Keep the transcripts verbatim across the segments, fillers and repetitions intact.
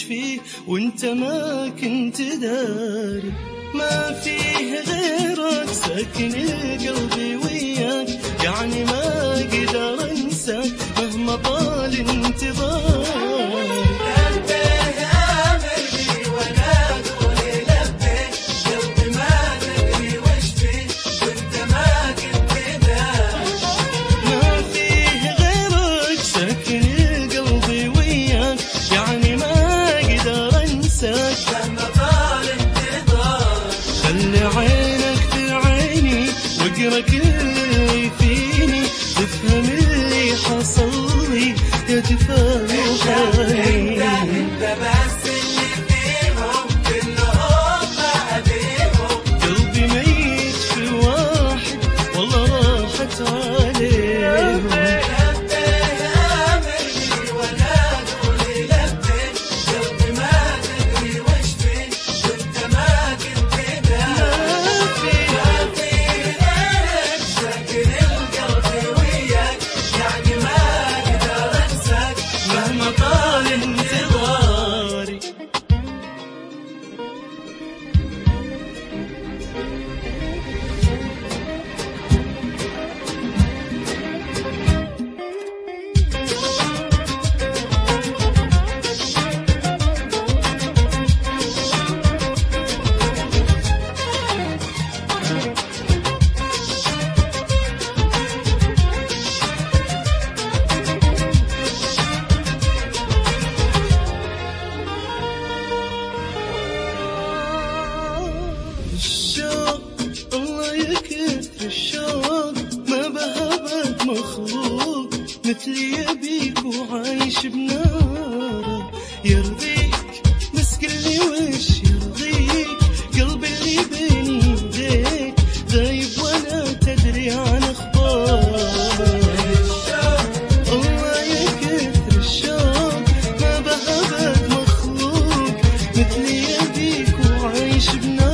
فيه وانت ما كنت داري. ما فيه غيرك ساكن القلب وياك، يعني ما اقدر انساك مهما طال انتظاري. خلي عينك في عيني واقرا كل اللي فيني، تفهم اللي حصل لي يا تفاهم. انت بس اللي فيهم كلهم ما ابيهم، قلبي ميت في واحد والله راحت عليهم. الشوق الله يكثر الشوق، ما بهبك مخلوق مثلي يبيك وعايش بناره. يرضيك بس قلي وش يرضيك، قلبي اللي بيني يديك غايب ولا تدري عن اخباره. الله يكثر الشوق، ما بهبك مخلوق مثلي يبيك وعايش بناره.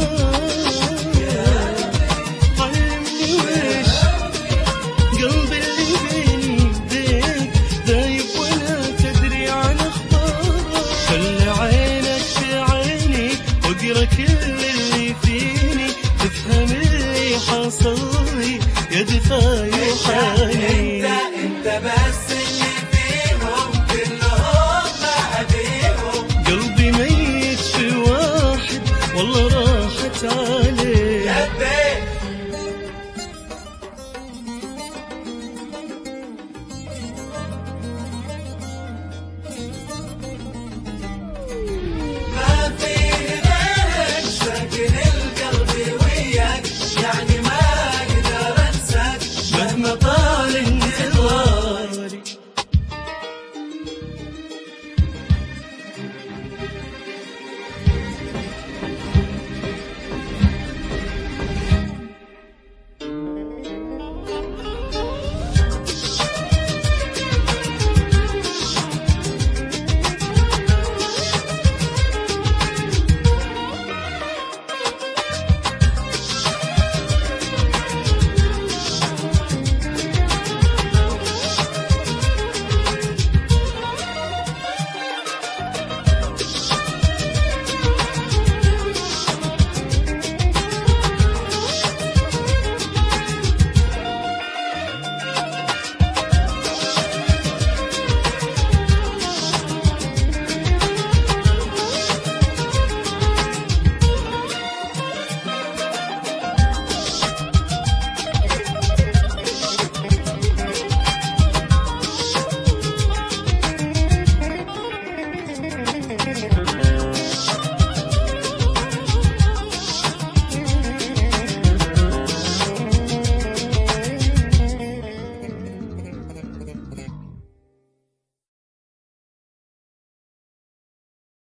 كل اللي فيني تفهم اللي حصل لي يا دفاي وحالي. انت انت بس اللي فيهم كلهم ما ابيهم، قلبي ميت في واحد والله راحت علي.